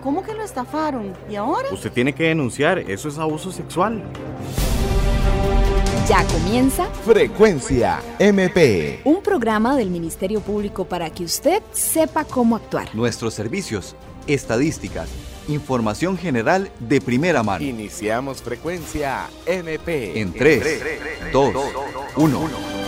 ¿Cómo que lo estafaron? ¿Y ahora? Usted tiene que denunciar, eso es abuso sexual. Ya comienza Frecuencia MP, un programa del Ministerio Público para que usted sepa cómo actuar. Nuestros servicios, estadísticas, información general de primera mano. Iniciamos Frecuencia MP. En 3, 2, 1.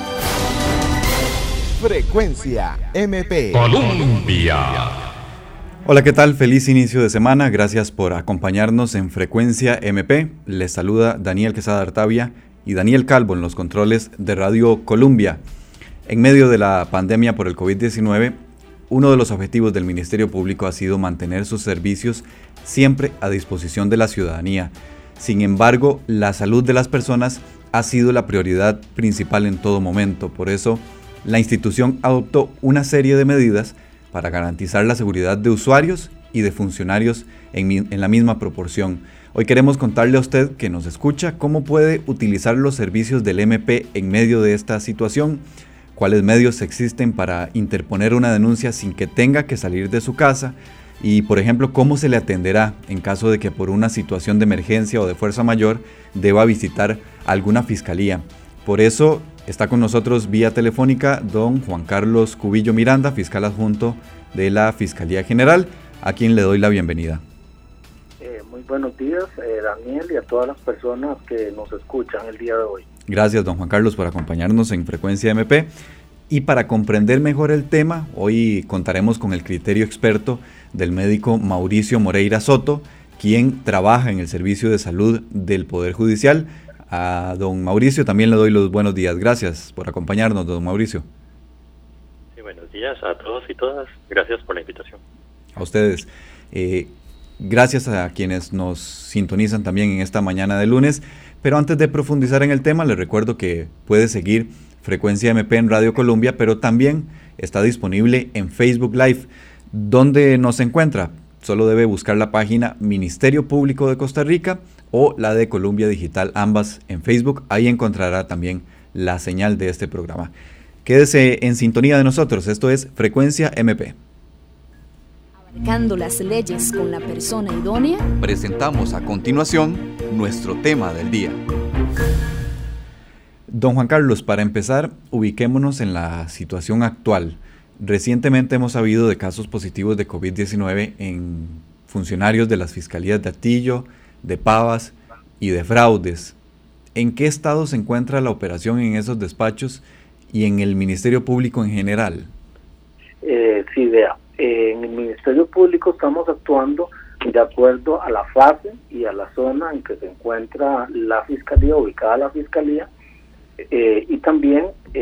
Frecuencia MP. Colombia. Hola, ¿qué tal? Feliz inicio de semana. Gracias por acompañarnos en Frecuencia MP. Les saluda Daniel Quesada Artavia y Daniel Calvo en los controles de Radio Colombia. En medio de la pandemia por el COVID-19, uno de los objetivos del Ministerio Público ha sido mantener sus servicios siempre a disposición de la ciudadanía. Sin embargo, la salud de las personas ha sido la prioridad principal en todo momento. Por eso, la institución adoptó una serie de medidas para garantizar la seguridad de usuarios y de funcionarios en la misma proporción. Hoy queremos contarle a usted que nos escucha cómo puede utilizar los servicios del MP en medio de esta situación, cuáles medios existen para interponer una denuncia sin que tenga que salir de su casa y, por ejemplo, cómo se le atenderá en caso de que por una situación de emergencia o de fuerza mayor deba visitar alguna fiscalía. Por eso está con nosotros vía telefónica don Juan Carlos Cubillo Miranda, fiscal adjunto de la Fiscalía General, a quien le doy la bienvenida. Muy buenos días, Daniel, y a todas las personas que nos escuchan el día de hoy. Gracias, don Juan Carlos, por acompañarnos en Frecuencia MP. Y para comprender mejor el tema, hoy contaremos con el criterio experto del médico Mauricio Moreira Soto, quien trabaja en el Servicio de Salud del Poder Judicial. A don Mauricio también le doy los buenos días. Gracias por acompañarnos, don Mauricio. Sí, buenos días a todos y todas. Gracias por la invitación. A ustedes. Gracias a quienes nos sintonizan también en esta mañana de lunes. Pero antes de profundizar en el tema, les recuerdo que puede seguir Frecuencia MP en Radio Colombia, pero también está disponible en Facebook Live. ¿Dónde nos encuentra? Solo debe buscar la página Ministerio Público de Costa Rica o la de Colombia Digital, ambas en Facebook. Ahí encontrará también la señal de este programa. Quédese en sintonía de nosotros. Esto es Frecuencia MP. Abarcando las leyes con la persona idónea, Presentamos a continuación nuestro tema del día. Don Juan Carlos, para empezar, ubiquémonos en la situación actual. Recientemente hemos sabido de casos positivos de COVID-19 en funcionarios de las fiscalías de Atillo, de Pavas y de Fraudes. ¿En qué estado se encuentra la operación en esos despachos y en el Ministerio Público en general? Sí, vea, en el Ministerio Público estamos actuando de acuerdo a la fase y a la zona en que se encuentra la fiscalía, ubicada la fiscalía, y también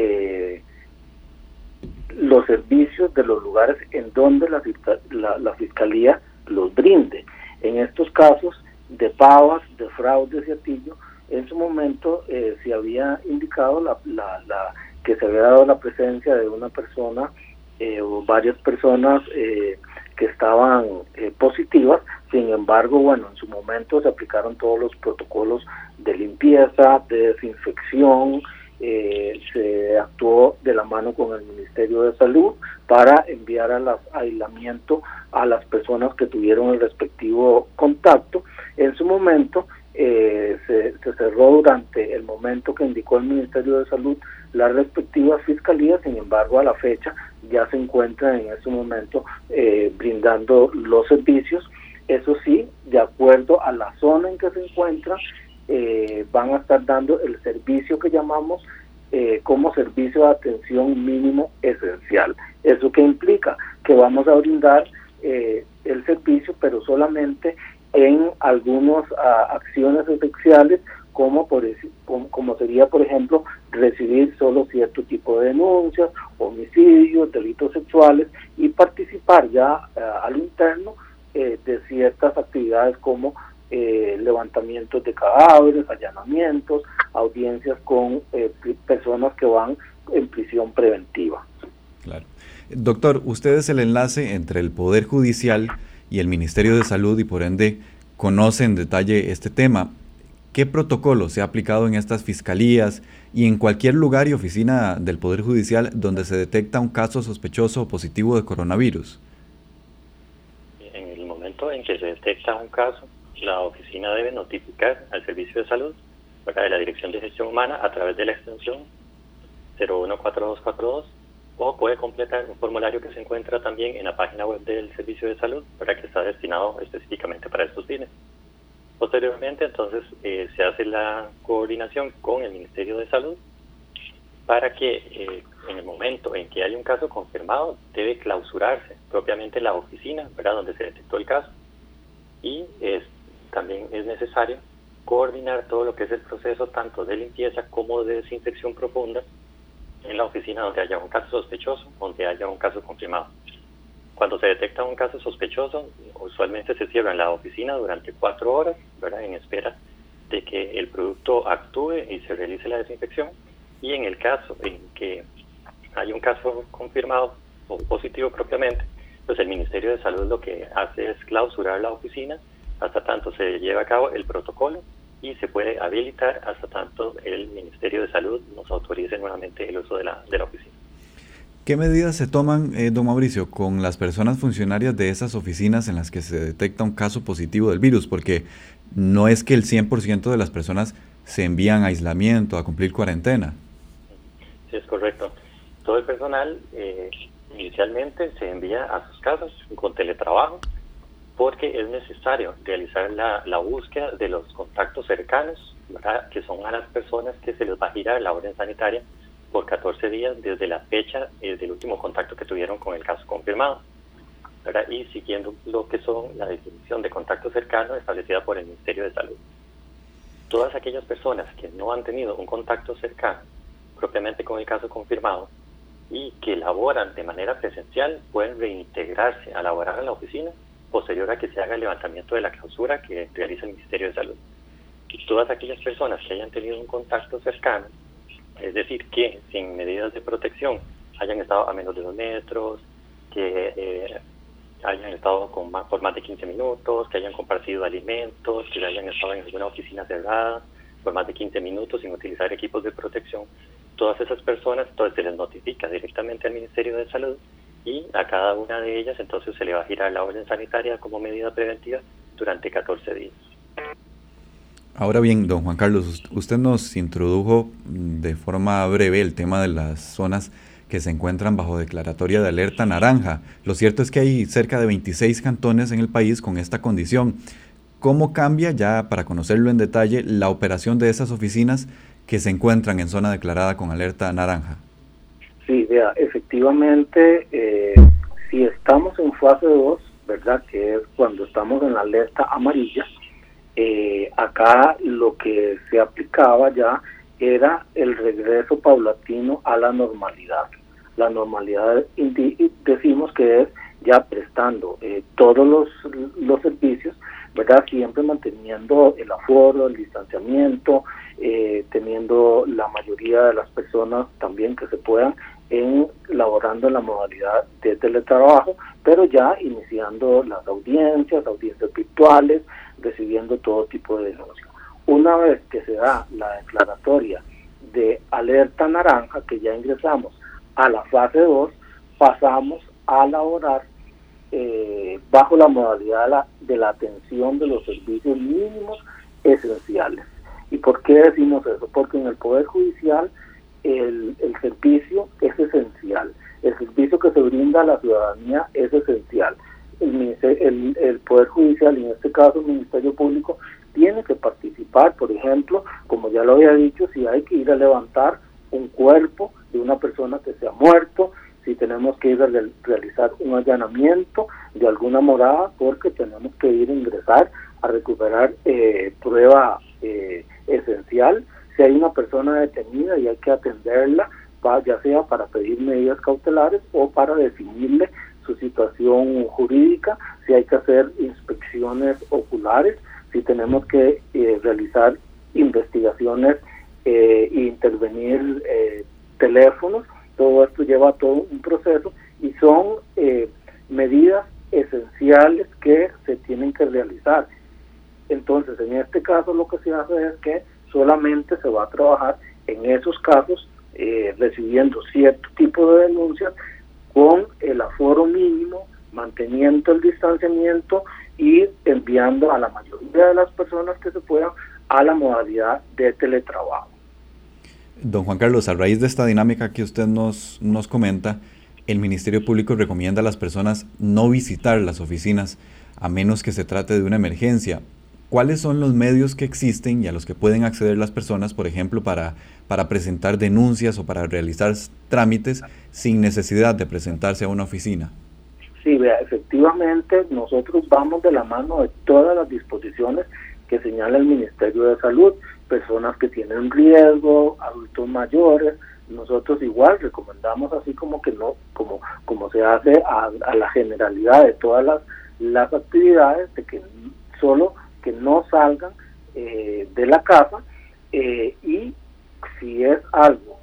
los servicios de los lugares en donde la fiscalía los brinde. En estos casos de Pavas, de Fraudes y Atillo, en su momento se había indicado que se había dado la presencia de una persona o varias personas que estaban positivas. Sin embargo, bueno, en su momento se aplicaron todos los protocolos de limpieza, de desinfección. Se actuó de la mano con el Ministerio de Salud para enviar aislamiento a las personas que tuvieron el respectivo contacto. En su momento se cerró durante el momento que indicó el Ministerio de Salud las respectivas fiscalías. Sin embargo, a la fecha ya se encuentra en ese momento brindando los servicios. Eso sí, de acuerdo a la zona en que se encuentra, van a estar dando el servicio que llamamos como servicio de atención mínimo esencial. ¿Eso qué implica? Que vamos a brindar el servicio, pero solamente en algunas acciones esenciales, como sería, por ejemplo, recibir solo cierto tipo de denuncias, homicidios, delitos sexuales, y participar ya a lo interno de ciertas actividades como levantamientos de cadáveres, allanamientos, audiencias con personas que van en prisión preventiva. Claro. Doctor, usted es el enlace entre el Poder Judicial y el Ministerio de Salud y por ende conoce en detalle este tema. ¿Qué protocolo se ha aplicado en estas fiscalías y en cualquier lugar y oficina del Poder Judicial donde se detecta un caso sospechoso o positivo de coronavirus? En el momento momento en que se detecta un caso, la oficina debe notificar al Servicio de Salud, ¿verdad?, de la Dirección de Gestión Humana a través de la extensión 014242, o puede completar un formulario que se encuentra también en la página web del Servicio de Salud, ¿verdad?, que está destinado específicamente para estos fines. Posteriormente, entonces, se hace la coordinación con el Ministerio de Salud para que en el momento en que hay un caso confirmado, debe clausurarse propiamente la oficina, ¿verdad?, donde se detectó el caso, y también es necesario coordinar todo lo que es el proceso tanto de limpieza como de desinfección profunda en la oficina donde haya un caso sospechoso, donde haya un caso confirmado. Cuando se detecta un caso sospechoso, usualmente se cierra en la oficina durante 4 horas, ¿verdad?, en espera de que el producto actúe y se realice la desinfección. Y en el caso en que hay un caso confirmado o positivo propiamente, pues el Ministerio de Salud lo que hace es clausurar la oficina hasta tanto se lleve a cabo el protocolo y se puede habilitar hasta tanto el Ministerio de Salud nos autorice nuevamente el uso de la oficina. ¿Qué medidas se toman, don Mauricio, con las personas funcionarias de esas oficinas en las que se detecta un caso positivo del virus? Porque no es que el 100% de las personas se envían a aislamiento, a cumplir cuarentena. Sí, es correcto. Todo el personal inicialmente se envía a sus casas con teletrabajo, porque es necesario realizar la búsqueda de los contactos cercanos, ¿verdad?, que son a las personas que se les va a girar la orden sanitaria por 14 días desde la fecha del último contacto que tuvieron con el caso confirmado, ¿verdad?, y siguiendo lo que son la definición de contacto cercano establecida por el Ministerio de Salud. Todas aquellas personas que no han tenido un contacto cercano propiamente con el caso confirmado y que laboran de manera presencial pueden reintegrarse a laborar en la oficina posterior a que se haga el levantamiento de la clausura que realiza el Ministerio de Salud. Y todas aquellas personas que hayan tenido un contacto cercano, es decir, que sin medidas de protección hayan estado a menos de 2 metros, que hayan estado por más de 15 minutos, que hayan compartido alimentos, que hayan estado en alguna oficina cerrada por más de 15 minutos sin utilizar equipos de protección, todas esas personas entonces se les notifica directamente al Ministerio de Salud y a cada una de ellas entonces se le va a girar la orden sanitaria como medida preventiva durante 14 días. Ahora bien, don Juan Carlos, usted nos introdujo de forma breve el tema de las zonas que se encuentran bajo declaratoria de alerta naranja. Lo cierto es que hay cerca de 26 cantones en el país con esta condición. ¿Cómo cambia, ya para conocerlo en detalle, la operación de esas oficinas que se encuentran en zona declarada con alerta naranja? Sí, vea, efectivamente, si estamos en fase 2, ¿verdad?, que es cuando estamos en la alerta amarilla, acá lo que se aplicaba ya era el regreso paulatino a la normalidad. La normalidad decimos que es ya prestando todos los servicios, ¿verdad?, siempre manteniendo el aforo, el distanciamiento, teniendo la mayoría de las personas también que se puedan laborando en la modalidad de teletrabajo, pero ya iniciando las audiencias virtuales, recibiendo todo tipo de denuncias. Una vez que se da la declaratoria de alerta naranja, que ya ingresamos a la fase 2, pasamos a laborar bajo la modalidad de la atención de los servicios mínimos esenciales. ¿Y por qué decimos eso? Porque en el Poder Judicial el servicio es esencial, el servicio que se brinda a la ciudadanía es esencial. El Poder Judicial, y en este caso el Ministerio Público, tiene que participar, por ejemplo, como ya lo había dicho, si hay que ir a levantar un cuerpo de una persona que se ha muerto, si tenemos que ir a realizar un allanamiento de alguna morada, porque tenemos que ir a ingresar a recuperar prueba esencial. Si hay una persona detenida y hay que atenderla, ya sea para pedir medidas cautelares o para definirle su situación jurídica, si hay que hacer inspecciones oculares, si tenemos que realizar investigaciones e intervenir teléfonos, todo esto lleva todo un proceso y son medidas esenciales que se tienen que realizar. Entonces, en este caso lo que se hace es que solamente se va a trabajar en esos casos recibiendo cierto tipo de denuncias con el aforo mínimo, manteniendo el distanciamiento y enviando a la mayoría de las personas que se puedan a la modalidad de teletrabajo. Don Juan Carlos, a raíz de esta dinámica que usted nos comenta, el Ministerio Público recomienda a las personas no visitar las oficinas a menos que se trate de una emergencia. ¿Cuáles son los medios que existen y a los que pueden acceder las personas, por ejemplo, para presentar denuncias o para realizar trámites sin necesidad de presentarse a una oficina? Sí, vea, efectivamente nosotros vamos de la mano de todas las disposiciones que señala el Ministerio de Salud, personas que tienen riesgo, adultos mayores. Nosotros igual recomendamos, así como que no, como se hace a la generalidad de todas las actividades, de que solo que no salgan de la casa, y si es algo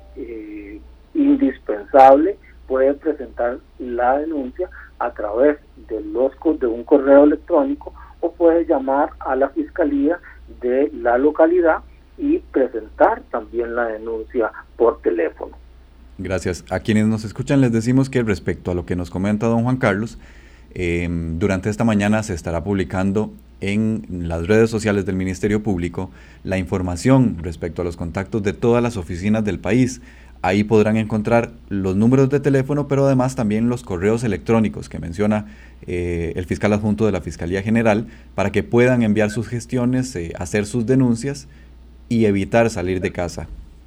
indispensable puede presentar la denuncia a través de un correo electrónico, o puede llamar a la Fiscalía de la localidad y presentar también la denuncia por teléfono. Gracias. A quienes nos escuchan les decimos que respecto a lo que nos comenta don Juan Carlos, durante esta mañana se estará publicando en las redes sociales del Ministerio Público la información respecto a los contactos de todas las oficinas del país. Ahí podrán encontrar los números de teléfono, pero además también los correos electrónicos que menciona el fiscal adjunto de la Fiscalía General, para que puedan enviar sus gestiones, hacer sus denuncias y evitar salir de casa.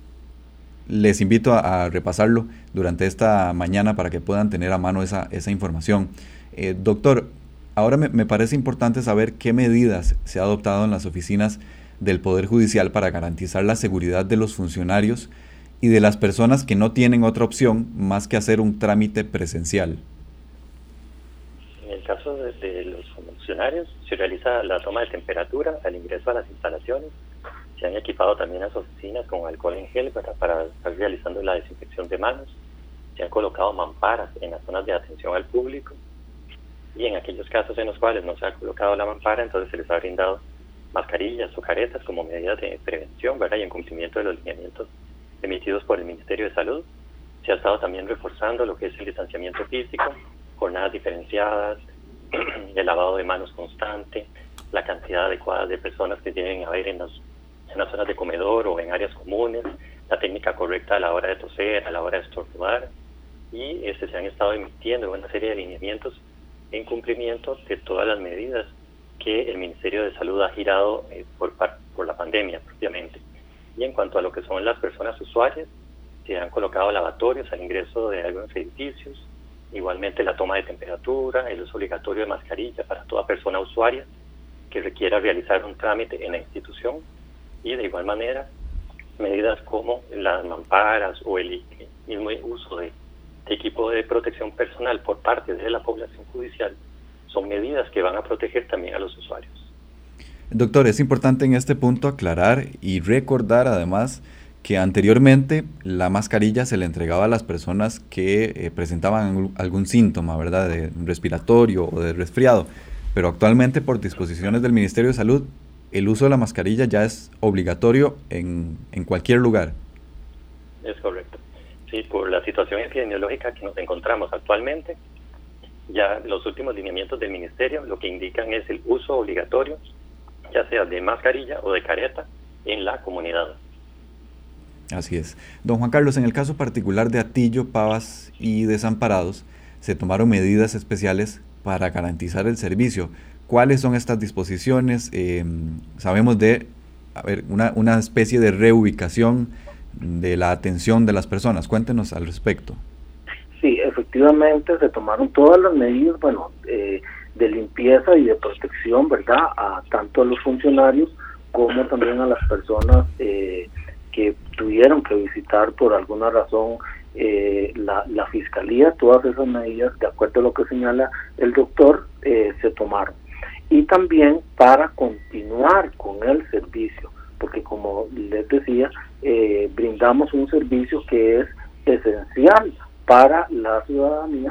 Les invito a repasarlo durante esta mañana para que puedan tener a mano esa información. Doctor, ahora me parece importante saber qué medidas se ha adoptado en las oficinas del Poder Judicial para garantizar la seguridad de los funcionarios y de las personas que no tienen otra opción más que hacer un trámite presencial. En el caso de los funcionarios, se realiza la toma de temperatura al ingreso a las instalaciones. Se han equipado también las oficinas con alcohol en gel para estar realizando la desinfección de manos. Se han colocado mamparas en las zonas de atención al público. Y en aquellos casos en los cuales no se ha colocado la mampara, entonces se les ha brindado mascarillas o caretas como medidas de prevención, ¿verdad? Y en cumplimiento de los lineamientos emitidos por el Ministerio de Salud. Se ha estado también reforzando lo que es el distanciamiento físico, jornadas diferenciadas, el lavado de manos constante, la cantidad adecuada de personas que deben haber en las zonas de comedor o en áreas comunes, la técnica correcta a la hora de toser, a la hora de estornudar, y se han estado emitiendo una serie de lineamientos en cumplimiento de todas las medidas que el Ministerio de Salud ha girado por la pandemia propiamente. Y en cuanto a lo que son las personas usuarias, se han colocado lavatorios al ingreso de algunos edificios, igualmente la toma de temperatura, el uso obligatorio de mascarilla para toda persona usuaria que requiera realizar un trámite en la institución, y de igual manera medidas como las mamparas o el mismo uso de equipo de protección personal por parte de la población judicial son medidas que van a proteger también a los usuarios. Doctor, es importante en este punto aclarar y recordar además que anteriormente la mascarilla se le entregaba a las personas que presentaban algún síntoma, ¿verdad?, de respiratorio o de resfriado, pero actualmente por disposiciones del Ministerio de Salud el uso de la mascarilla ya es obligatorio en cualquier lugar. Es correcto. Sí, por la situación epidemiológica que nos encontramos actualmente, ya los últimos lineamientos del Ministerio lo que indican es el uso obligatorio, ya sea de mascarilla o de careta, en la comunidad. Así es. Don Juan Carlos, en el caso particular de Atillo, Pavas y Desamparados, se tomaron medidas especiales para garantizar el servicio. ¿Cuáles son estas disposiciones? Sabemos de una especie de reubicación de la atención de las personas. Cuéntenos al respecto. Sí, efectivamente se tomaron todas las medidas, de limpieza y de protección, ¿verdad?, a tanto a los funcionarios como también a las personas que tuvieron que visitar por alguna razón la Fiscalía. Todas esas medidas, de acuerdo a lo que señala el doctor, se tomaron. Y también para continuar con el servicio, porque como les decía, brindamos un servicio que es esencial para la ciudadanía.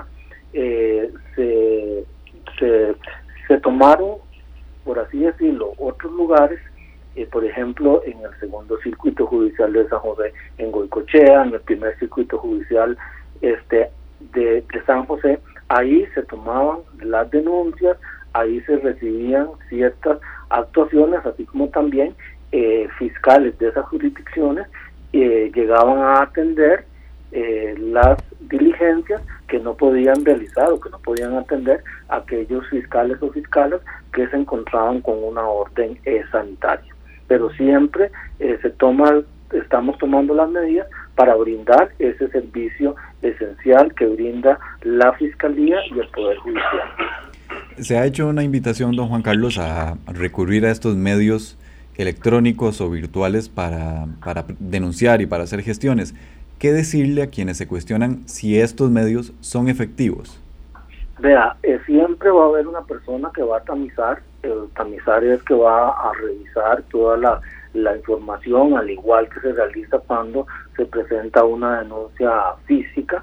Se tomaron, por así decirlo, otros lugares, por ejemplo, en el segundo circuito judicial de San José, en Goicoechea, en el primer circuito judicial de San José. Ahí se tomaban las denuncias, ahí se recibían ciertas actuaciones, así como también fiscales de esas jurisdicciones llegaban a atender las diligencias que no podían realizar o que no podían atender a aquellos fiscales o fiscalas que se encontraban con una orden sanitaria. Pero siempre estamos tomando las medidas para brindar ese servicio esencial que brinda la Fiscalía y el Poder Judicial. Se ha hecho una invitación, don Juan Carlos, a recurrir a estos medios electrónicos o virtuales para denunciar y para hacer gestiones. ¿Qué decirle a quienes se cuestionan si estos medios son efectivos? Vea, siempre va a haber una persona que va a tamizar. Tamizar es que va a revisar toda la información, al igual que se realiza cuando se presenta una denuncia física,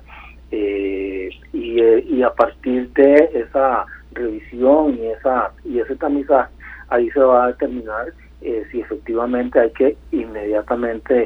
y a partir de esa revisión y ese tamizaje, ahí se va a determinar si efectivamente hay que inmediatamente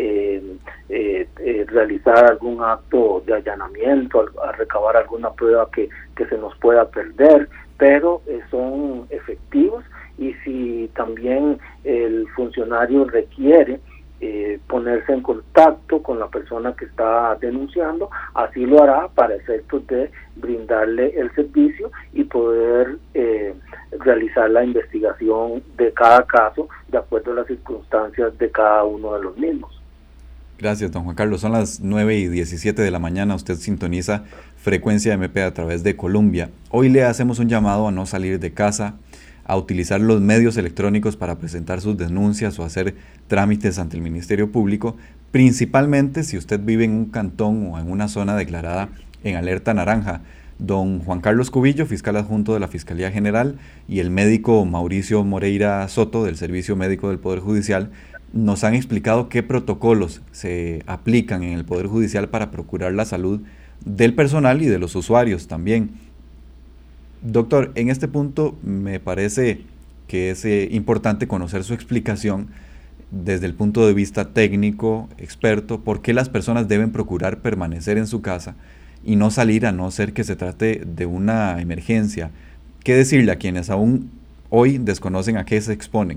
realizar algún acto de allanamiento, a recabar alguna prueba que se nos pueda perder, pero son efectivos. Y si también el funcionario requiere ponerse en contacto con la persona que está denunciando, así lo hará para efectos de brindarle el servicio y poder realizar la investigación de cada caso de acuerdo a las circunstancias de cada uno de los mismos. Gracias, don Juan Carlos. Son las 9:17 de la mañana. Usted sintoniza Frecuencia MP a través de Columbia. Hoy le hacemos un llamado a no salir de casa, a utilizar los medios electrónicos para presentar sus denuncias o hacer trámites ante el Ministerio Público, principalmente si usted vive en un cantón o en una zona declarada en alerta naranja. Don Juan Carlos Cubillo, fiscal adjunto de la Fiscalía General, y el médico Mauricio Moreira Soto, del Servicio Médico del Poder Judicial, nos han explicado qué protocolos se aplican en el Poder Judicial para procurar la salud del personal y de los usuarios también. Doctor, en este punto me parece que es importante conocer su explicación desde el punto de vista técnico, experto, por qué las personas deben procurar permanecer en su casa y no salir a no ser que se trate de una emergencia. ¿Qué decirle a quienes aún hoy desconocen a qué se exponen?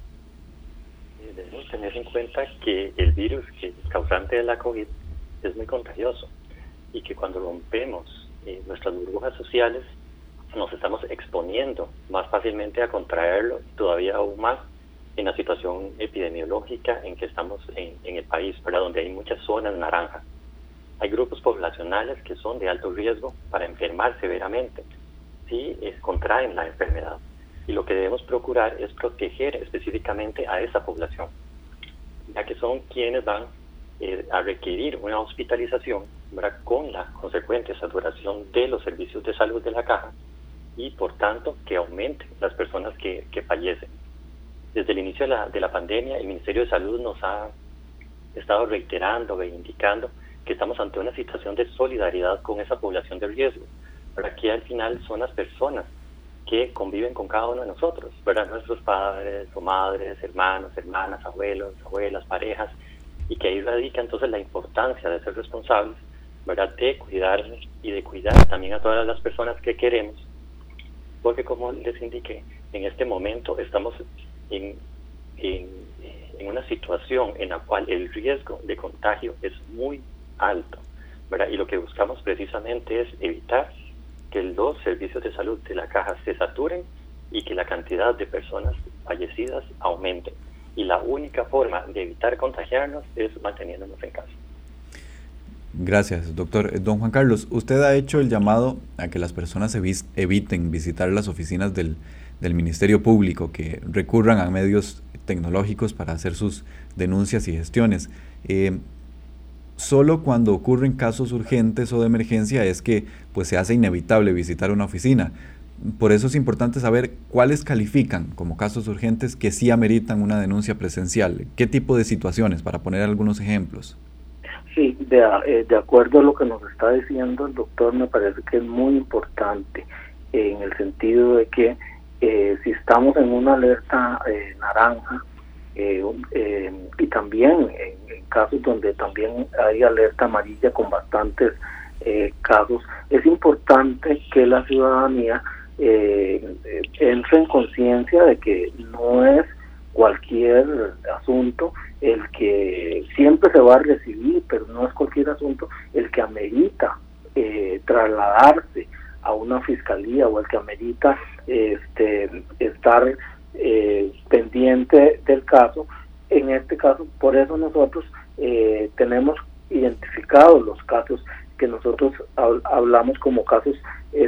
Debemos tener en cuenta que el virus que es causante de la COVID es muy contagioso y que cuando rompemos nuestras burbujas sociales nos estamos exponiendo más fácilmente a contraerlo, todavía aún más en la situación epidemiológica en que estamos en el país, ¿verdad? Donde hay muchas zonas naranjas. Hay grupos poblacionales que son de alto riesgo para enfermar severamente si contraen la enfermedad. Y lo que debemos procurar es proteger específicamente a esa población, ya que son quienes van a requerir una hospitalización, ¿verdad? Con la consecuente saturación de los servicios de salud de la caja, y por tanto que aumenten las personas que fallecen. Desde el inicio de la pandemia, el Ministerio de Salud nos ha estado reiterando e indicando que estamos ante una situación de solidaridad con esa población de riesgo, ¿verdad? Que al final son las personas que conviven con cada uno de nosotros, ¿verdad? Nuestros padres o madres, hermanos, hermanas, abuelos, abuelas, parejas, y que ahí radica entonces la importancia de ser responsables, ¿verdad? De cuidarnos y de cuidar también a todas las personas que queremos, porque como les indiqué, en este momento estamos en una situación en la cual el riesgo de contagio es muy alto, ¿verdad? Y lo que buscamos precisamente es evitar que los servicios de salud de la caja se saturen y que la cantidad de personas fallecidas aumente. Y la única forma de evitar contagiarnos es manteniéndonos en casa. Gracias, doctor. Don Juan Carlos, usted ha hecho el llamado a que las personas eviten visitar las oficinas del Ministerio Público, que recurran a medios tecnológicos para hacer sus denuncias y gestiones. Solo cuando ocurren casos urgentes o de emergencia es que pues, se hace inevitable visitar una oficina. Por eso es importante saber cuáles califican como casos urgentes que sí ameritan una denuncia presencial. ¿Qué tipo de situaciones? Para poner algunos ejemplos. Sí, de acuerdo a lo que nos está diciendo el doctor, me parece que es muy importante en el sentido de que si estamos en una alerta naranja y también en casos donde también hay alerta amarilla con bastantes casos, es importante que la ciudadanía entre en conciencia de que no es cualquier asunto el que siempre se va a recibir, pero no es cualquier asunto el que amerita trasladarse a una fiscalía o el que amerita estar pendiente del caso. En este caso, por eso nosotros tenemos identificados los casos que nosotros hablamos como casos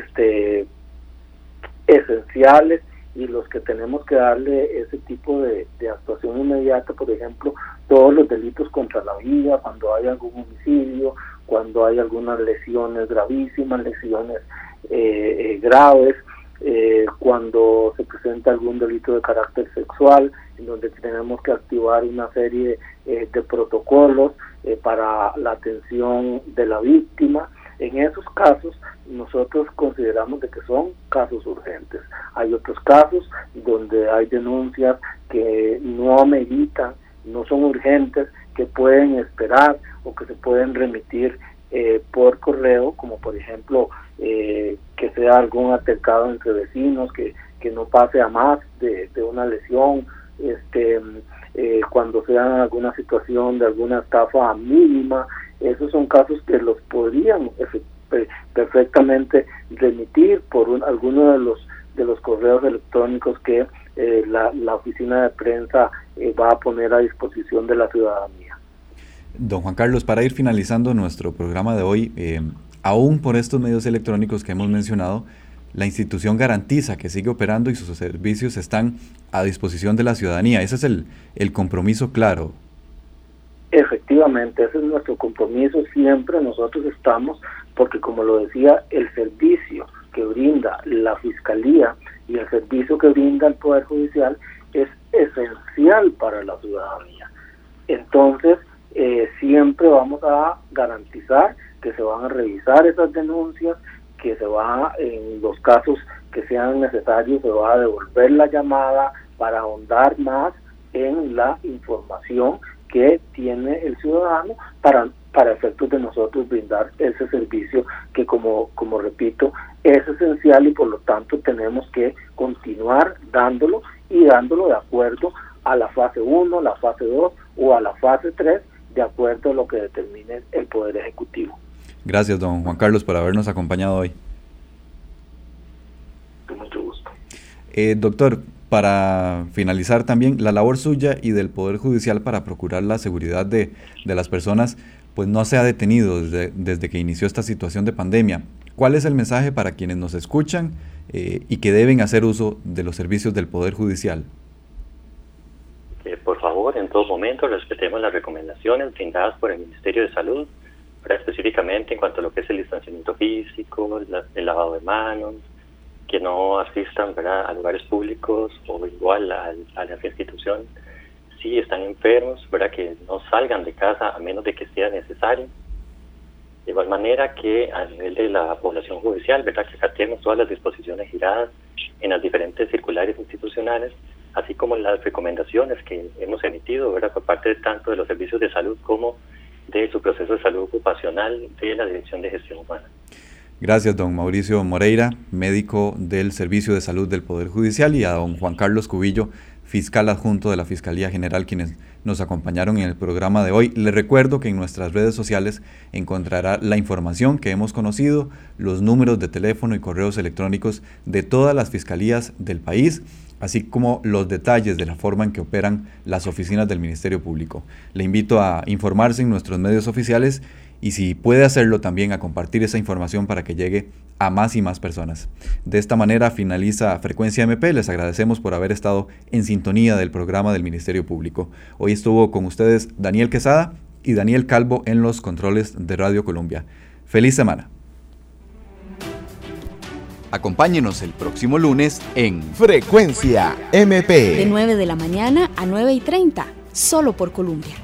esenciales y los que tenemos que darle ese tipo de actuación inmediata. Por ejemplo, todos los delitos contra la vida, cuando hay algún homicidio, cuando hay algunas lesiones gravísimas, lesiones graves, cuando se presenta algún delito de carácter sexual, en donde tenemos que activar una serie de protocolos para la atención de la víctima. En esos casos nosotros consideramos de que son casos urgentes. Hay otros casos donde hay denuncias que no ameritan, no son urgentes, que pueden esperar o que se pueden remitir por correo, como por ejemplo que sea algún altercado entre vecinos, que no pase a más de una lesión, cuando sea alguna situación de alguna estafa mínima. Esos son casos que los podrían perfectamente remitir por alguno de los correos electrónicos que la oficina de prensa va a poner a disposición de la ciudadanía. Don Juan Carlos, para ir finalizando nuestro programa de hoy, aún por estos medios electrónicos que hemos mencionado, la institución garantiza que sigue operando y sus servicios están a disposición de la ciudadanía. Ese es el compromiso claro. Efectivamente, ese es nuestro compromiso. Siempre nosotros estamos, porque como lo decía, el servicio que brinda la Fiscalía y el servicio que brinda el Poder Judicial es esencial para la ciudadanía. Entonces, siempre vamos a garantizar que se van a revisar esas denuncias, que se va, en los casos que sean necesarios, se va a devolver la llamada para ahondar más en la información que tiene el ciudadano para efectos de nosotros brindar ese servicio que, como repito, es esencial y por lo tanto tenemos que continuar dándolo y dándolo de acuerdo a la fase 1, la fase 2 o a la fase 3, de acuerdo a lo que determine el Poder Ejecutivo. Gracias, don Juan Carlos, por habernos acompañado hoy. Con mucho gusto. Doctor, para finalizar también, la labor suya y del Poder Judicial para procurar la seguridad de las personas, pues no se ha detenido desde que inició esta situación de pandemia. ¿Cuál es el mensaje para quienes nos escuchan y que deben hacer uso de los servicios del Poder Judicial? Por favor, en todo momento respetemos las recomendaciones brindadas por el Ministerio de Salud, específicamente en cuanto a lo que es el distanciamiento físico, el lavado de manos, que no asistan, ¿verdad?, a lugares públicos o igual a las instituciones. Si están enfermos, ¿verdad?, que no salgan de casa a menos de que sea necesario. De igual manera que a nivel de la población judicial, ¿verdad?, que acatemos todas las disposiciones giradas en las diferentes circulares institucionales, así como las recomendaciones que hemos emitido, ¿verdad?, por parte tanto de los servicios de salud como de su proceso de salud ocupacional de la Dirección de Gestión Humana. Gracias, don Mauricio Moreira, médico del Servicio de Salud del Poder Judicial, y a don Juan Carlos Cubillo, fiscal adjunto de la Fiscalía General, quienes nos acompañaron en el programa de hoy. Les recuerdo que en nuestras redes sociales encontrará la información que hemos conocido, los números de teléfono y correos electrónicos de todas las fiscalías del país, así como los detalles de la forma en que operan las oficinas del Ministerio Público. Le invito a informarse en nuestros medios oficiales y, si puede hacerlo, también a compartir esa información para que llegue a más y más personas. De esta manera finaliza Frecuencia MP. Les agradecemos por haber estado en sintonía del programa del Ministerio Público. Hoy estuvo con ustedes Daniel Quesada y Daniel Calvo en los controles de Radio Colombia. ¡Feliz semana! Acompáñenos el próximo lunes en Frecuencia MP. De 9 de la mañana a 9:30, solo por Colombia.